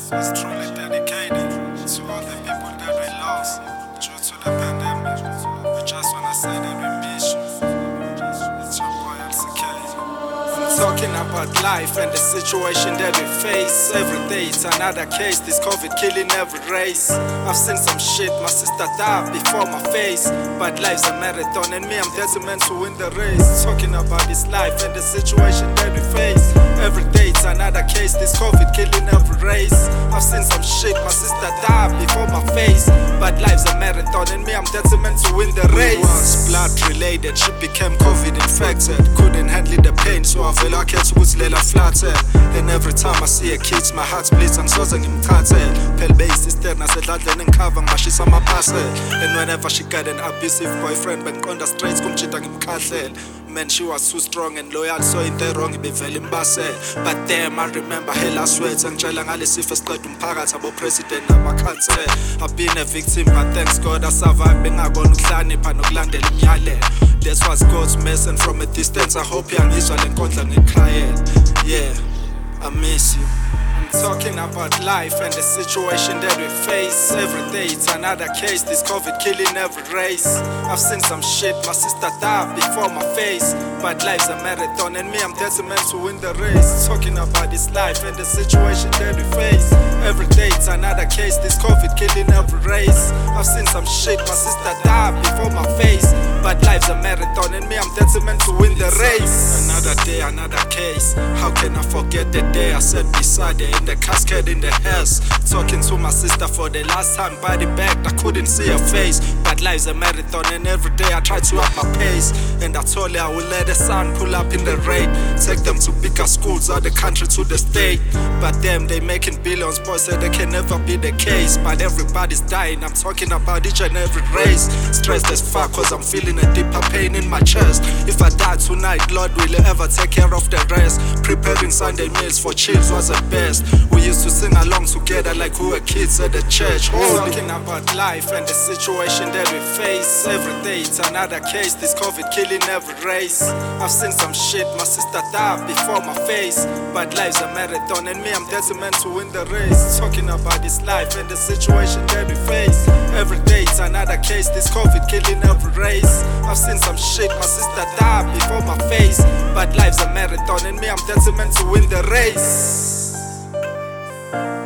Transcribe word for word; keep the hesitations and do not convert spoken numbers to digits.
is truly dedicated to all the people that we lost due to the pandemic. We just wanna say that we miss you. It's your boy L C K. I'm talking about life and the situation that we face. Every day it's another case, this COVID killing every race. I've seen some shit, my sister died before my face. But life's a marathon and me, I'm determined to win the race. Talking about this life and the situation that we face. Every day it's another case, this COVID killing every race. I've seen some shit, my sister died before my face. But life's a marathon and me, I'm determined to win the race. Was blood related, she became COVID infected. Couldn't handle the pain, so I feel like it's what's little flattered. And every time I see a kid, my heart bleeds and so's in cartel. Pale base sister, I said that then cover my she's on my parcel. And whenever she got an abusive boyfriend, ben on the streets, come cheating in cartel. Man, she was too strong and loyal, so in the wrong, be very imbasel. But damn, I remember her last words and Jalang Alice if I start to parat about president of my country. I've been a victim, but thanks God I survived. Being a gun clanny, panoglandel, nyale. This was God's message from a distance. I hope you're visual and content and crying. Yeah, I miss you. Talking about life and the situation that we face. Every day it's another case, this COVID killing every race. I've seen some shit, my sister died before my face. But life's a marathon and me, I'm determined to win the race. Talking about this life and the situation that we face. Every day it's another case, this COVID killing every race. I've seen some shit, my sister died before my face. But life's a marathon and me, I'm determined to win the race. Another day, another case. How can I forget the day I sat beside her in the casket in the house, talking to my sister for the last time. Body bagged, I couldn't see her face. But life's a marathon and every day I try to up my pace. And I told her I will let the sun pull up in the rain, take them to bigger schools out the country to the state. But them, they making billions, boys said they can never be the case. But everybody's dying, I'm talking about each and every race. Stressed as fuck cause I'm feeling a deeper pain in my chest. If I die tonight, Lord, will you ever take care of the rest? Preparing Sunday meals for chills was the best. We used to sing along together like we were kids at the church. Holy. Talking about life and the situation that we face. Every day it's another case, this COVID killing every race. I've seen some shit, my sister died before my face. But life's a marathon and me, I'm determined to win the race. Talking about this life and the situation that we face. Every day it's another case, this COVID killing every race. I've seen some shit, my sister died before my face. But life's a marathon and me, I'm determined to win the race.